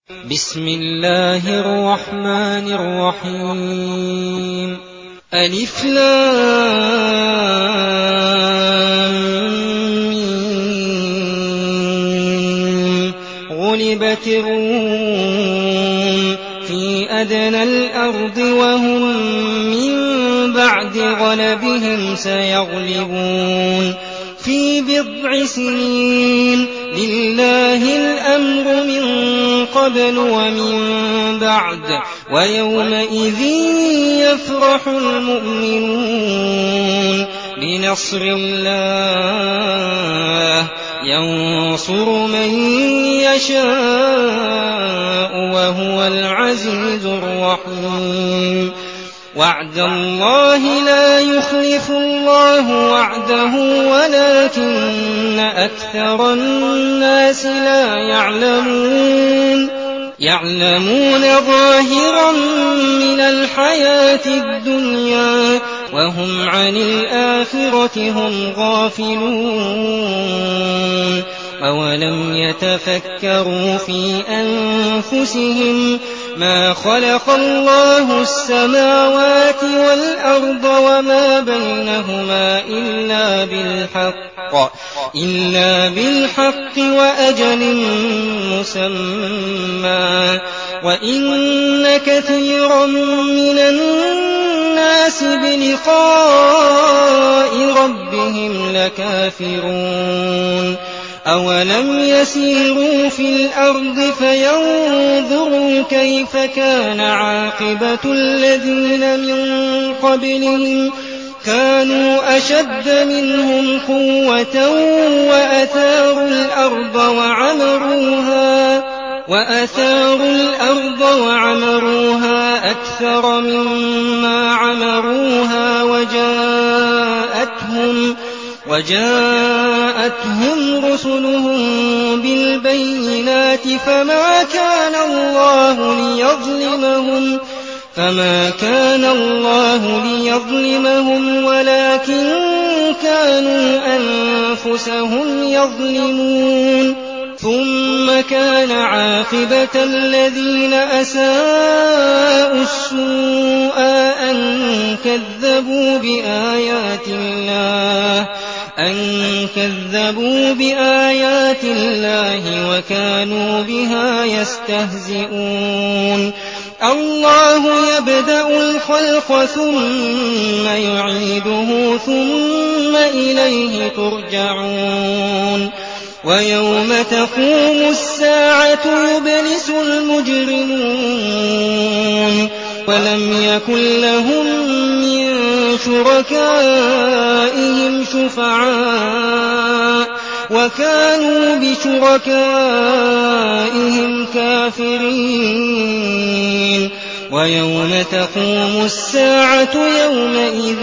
بسم الله الرحمن الرحيم ألف لام ميم غلبت الروم في أدنى الأرض وهم من بعد غلبهم سيغلبون في بضع سنين لله الأمر من قبل ومن بعد ويومئذ يفرح المؤمنون بنصر الله ينصر من يشاء وهو العزيز الرحيم وعد الله لا يخلف الله وعده ولكن أكثر الناس لا يعلمون ظاهرا من الحياة الدنيا وهم عن الآخرة هم غافلون أولم يتفكروا في أنفسهم ما خلق الله السماوات والأرض وما بينهما إلا بالحق وأجل مسمى وإن كثيرا من الناس بلقاء ربهم لكافرون أولم يسيروا في الأرض فينظروا كيف كان عاقبة الذين من قبلهم كانوا أشد منهم قوة وأثاروا الأرض وعمروها أكثر مما عمروها وجاءتهم رسلهم بالبينات فما كان الله ليظلمهم ولكن كانوا أنفسهم يظلمون ثم كان عاقبة الذين أساءوا السوء أن كذبوا بآيات الله وكانوا بها يستهزئون الله يبدأ الخلق ثم يعيده ثم إليه ترجعون ويوم تقوم الساعة يبلس المجرمون ولم يكن لهم من شركائهم شفعاء وكانوا بشركائهم كافرين ويوم تقوم الساعة يومئذ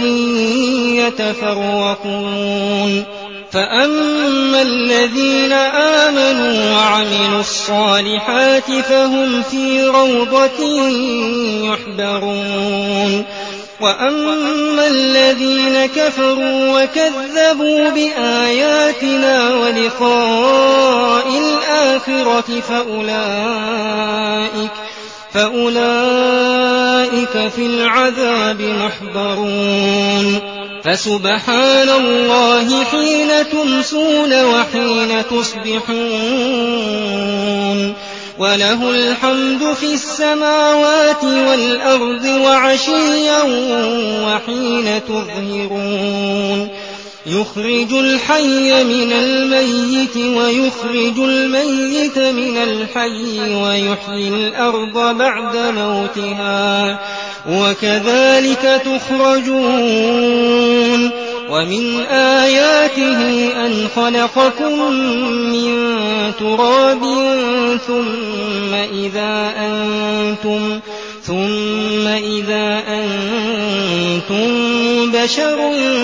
يتفرقون فأما الذين آمنوا وعملوا الصالحات فهم في روضة يحبرون وأما الذين كفروا وكذبوا بآياتنا ولقاء الآخرة فأولئك في العذاب محضرون فسبحان الله حين تمسون وحين تصبحون وله الحمد في السماوات والأرض وعشيا وحين تظهرون يخرج الحي من الميت ويخرج الميت من الحي ويحيي الأرض بعد موتها وكذلك تخرجون ومن آياته أن خلقكم من تراب ثم إذا أنتم بشر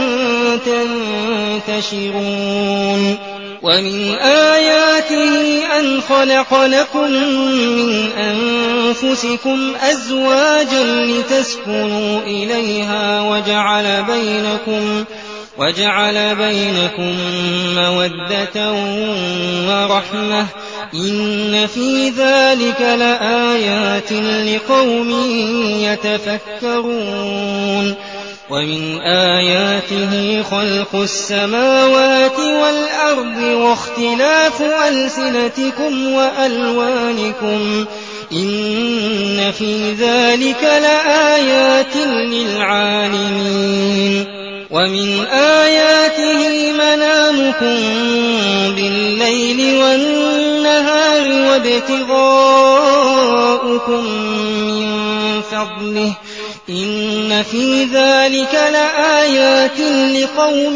تنتشرون ومن آياته أن خلق لكم من أنفسكم أزواجا لتسكنوا إليها وجعل بينكم مودة ورحمة إن في ذلك لآيات لقوم يتفكرون ومن آياته خلق السماوات والأرض واختلاف ألسنتكم وألوانكم إن في ذلك لآيات للعالمين ومن آياته منامكم بالليل والنهار وابتغاؤكم من فضله إن في ذلك لآيات لقوم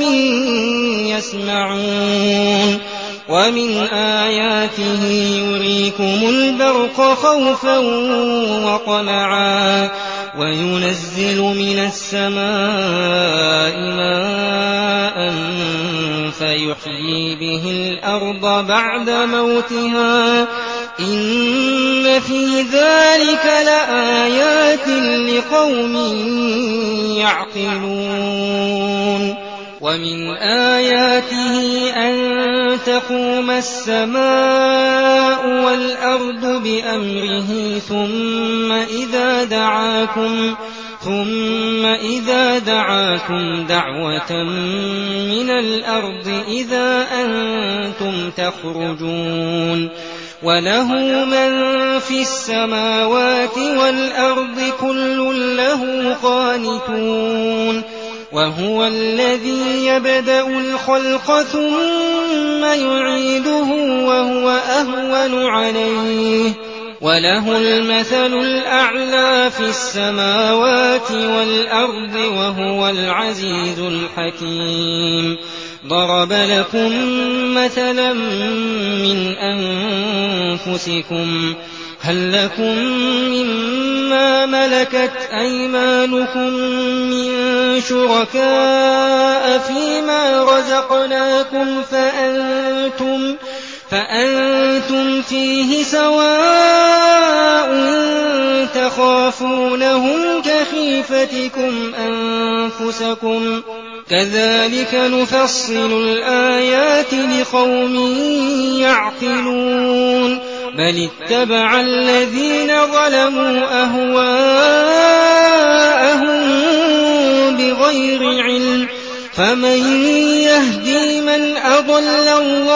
يسمعون ومن آياته يريكم البرق خوفا وطمعا وينزل من السماء ماء فيحيي به الأرض بعد موتها إن في ذلك لآيات لقوم يعقلون ومن آياته أن تقوم السماء والأرض بأمره ثم إذا دعاكم دعوة من الأرض إذا أنتم تخرجون وله من في السماوات والأرض كل له قانتون وهو الذي يبدأ الخلق ثم يعيده وهو أهون عليه وله المثل الأعلى في السماوات والأرض وهو العزيز الحكيم ضرب لكم مثلا من أنفسكم هل لكم مما ملكت أيمانكم من شركاء فيما رزقناكم فأنتم فيه سواء تخافونهم كخيفتكم أنفسكم كذلك نفصل الآيات لقوم يعقلون بل اتبع الذين ظلموا أهواءهم بغير علم فمن يهدي من أضل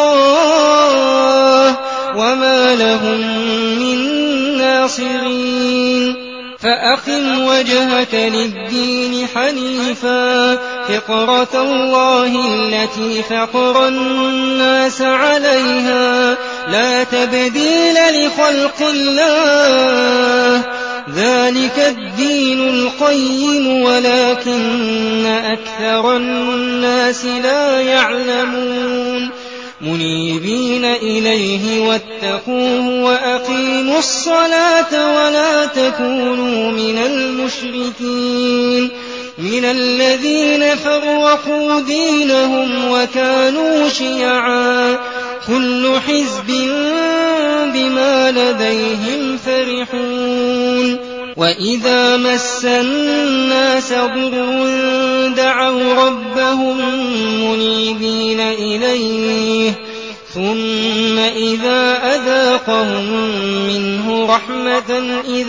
الله وما لهم من ناصرين فأقم وجهك للدين حنيفا فطرة الله التي فطر الناس عليها لا تبديل لخلق الله ذلك الدين القيم ولكن أكثر الناس لا يعلمون منيبين إليه واتقوه وأقيموا الصلاة ولا تكونوا من المشركين من الذين فرقوا دينهم وكانوا شيعا كل حزب بما لديهم فرحون وإذا مس الناس ضر دعوا ربهم منيبين إليه ثم إذا أذاقهم منه رحمة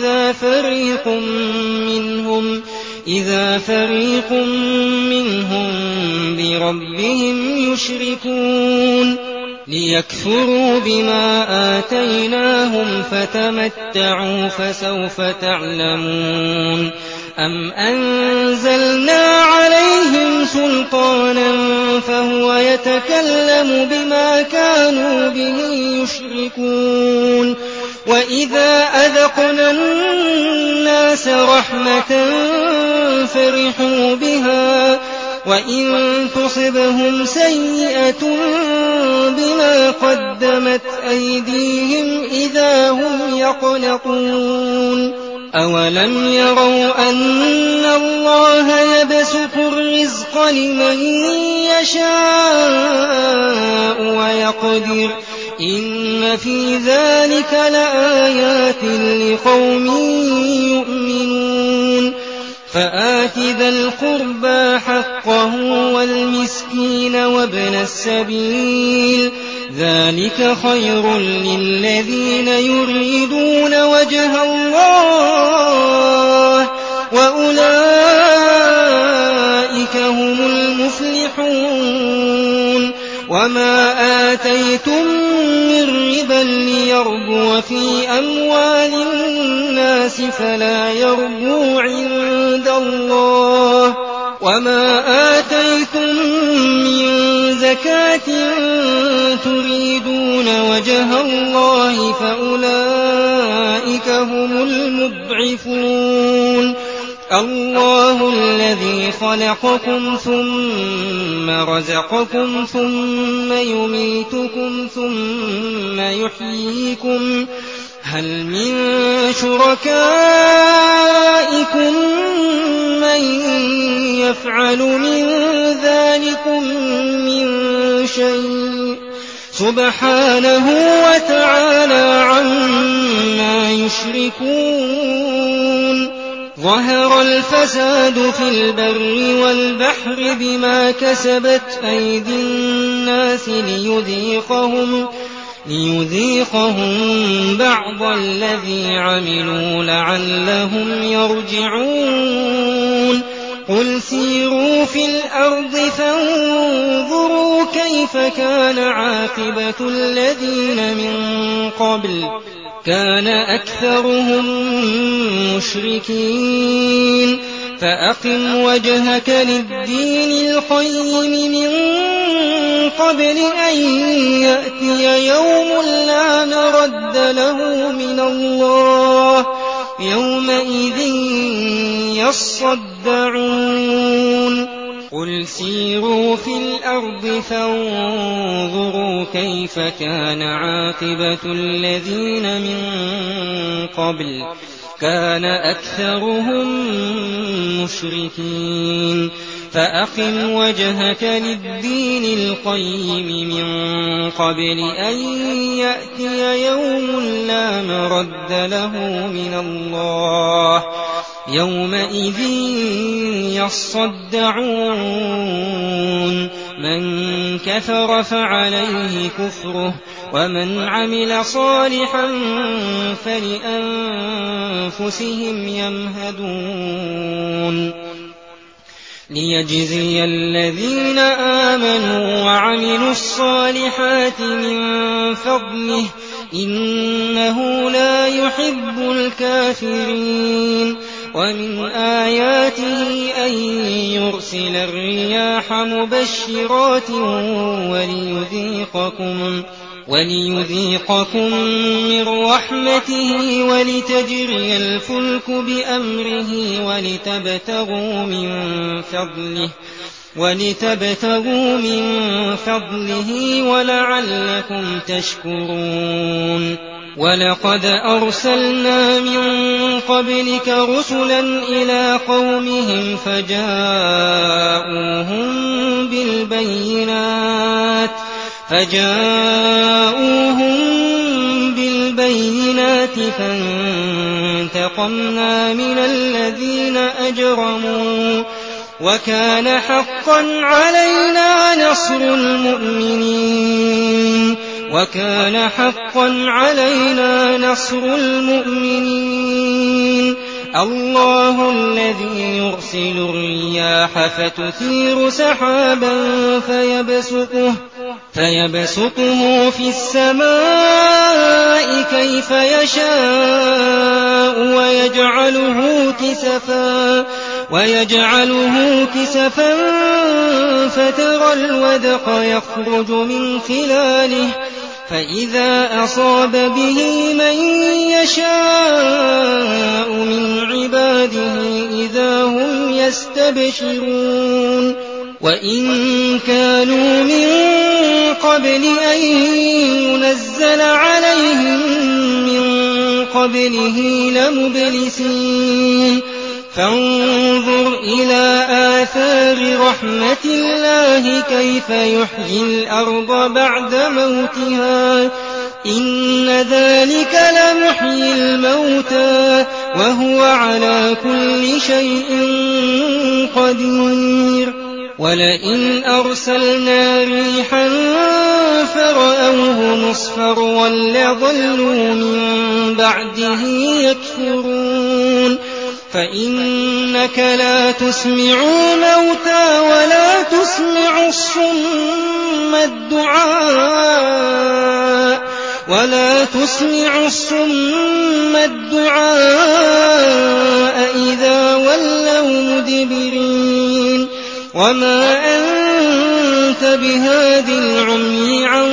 إذا فريق منهم بربهم يشركون ليكفروا بما آتيناهم فتمتعوا فسوف تعلمون أم أنزلنا عليهم سلطانا فهو يتكلم بما كانوا به يشركون وإذا أذقنا الناس رحمة فرحوا بها وإن تصبهم سيئة بما قدمت أيديهم إذا هم يقنطون أولم يروا أن الله يبسط الرزق لمن يشاء ويقدر إن في ذلك لآيات لقوم يؤمنون فآت ذا القربى حقه والمسكين والمساكين وابن السبيل ذلك خير للذين يريدون وجه الله وأولئك هم المفلحون وما آتيتم من ربا ليربو في أموال الناس فلا يربو عند الله وما آتيتم من زكاة تريدون وجه الله فأولئك هم المضعفون الله الذي خلقكم ثم رزقكم ثم يميتكم ثم يحييكم هل من شركائكم من يفعل من ذلكم من شيء سبحانه وتعالى عما يشركون ظهر الفساد في البر والبحر بما كسبت أيدي الناس ليذيقهم بعض الذي عملوا لعلهم يرجعون قل سيروا في الأرض فانظروا كيف كان عاقبة الذين من قبل كان أكثرهم مشركين فأقم وجهك للدين القيم من قبل أن يأتي يوم لا مرد له من الله يومئذ يصدعون قل سيروا في الأرض فانظروا كيف كان عاقبة الذين من قبل كان أكثرهم مشركين فأقم وجهك للدين القيم من قبل أن يأتي يوم لا مرد له من الله يومئذ يصدعون من كفر فعليه كفره ومن عمل صالحا فلأنفسهم يمهدون ليجزي الذين آمنوا وعملوا الصالحات من فضله إنه لا يحب الكافرين ومن آياته أن يرسل الرياح مبشرات وليذيقكم من رحمته ولتجري الفلك بأمره ولتبتغوا من فضله ولعلكم تشكرون ولقد أرسلنا من قبلك رسلا إلى قومهم فجاءوهم بالبينات فانتقمنا من الذين أجرموا وكان حقا علينا نصر المؤمنين الله الذي يرسل الرياح فتثير سحابا فيبسطه في السماء كيف يشاء ويجعله كسفا فترى الودق يخرج من خلاله فإذا أصاب به من يشاء من عباده إذا هم يستبشرون وإن كانوا من قبل أن ينزل عليهم من قبله لمبلسين فانظر إلى آثار رحمة الله كيف يحيي الأرض بعد موتها إن ذلك لمحيي الموتى وهو على كل شيء قدير ولئن أرسلنا ريحا فرأوه مصفرا لظلوا من بعده يكفرون فإنك لا تسمع الموتى ولا تسمع الصم الدعاء إذا ولوا مدبرين وما أنت بهاد العمي عن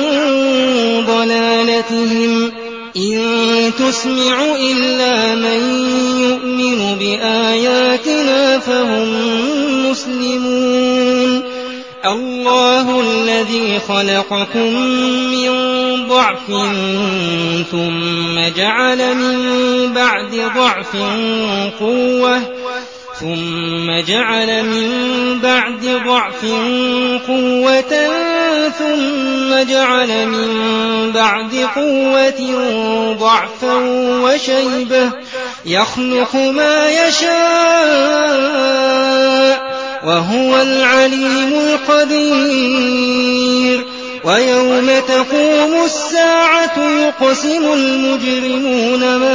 ضلالتهم إن تسمع إلا من يؤمن بآياتنا فهم مسلمون الله الذي خلقكم من ضعف ثم جعل من بعد ضعف قوة ثم جعل من بعد قوة ضعفا وشيبة يخلق ما يشاء وهو العليم القدير ويوم تقوم الساعة يقسم المجرمون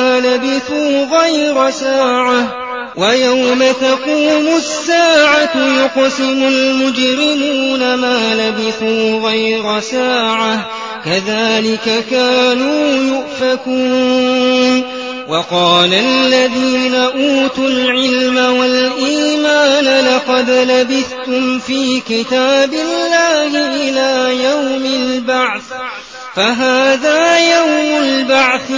ما لبثوا غير ساعة كذلك كانوا يؤفكون وقال الذين أوتوا العلم والإيمان لقد لبثتم في كتاب الله إلى يوم البعث فهذا يوم البعث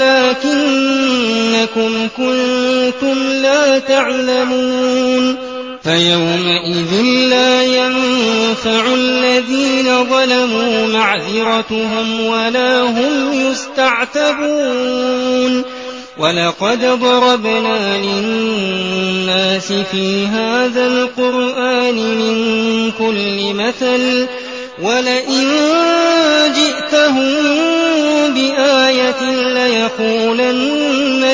ولكنكم كنتم لا تعلمون فيومئذ لا ينفع الذين ظلموا معذرتهم ولا هم يستعتبون ولقد ضربنا للناس في هذا القرآن من كل مثل ولئن جئتهم بآية ليقولن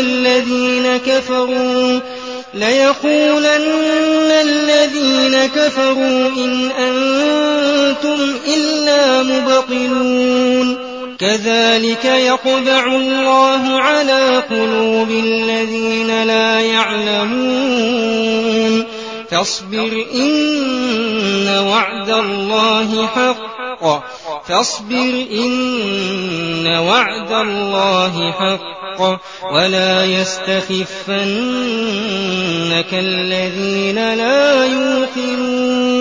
الذين كفروا إن أنتم إلا مبطلون كذلك يطبع الله على قلوب الذين لا يعلمون فاصبر إن وعد الله حق ولا يستخفنك الذين لا يوقنون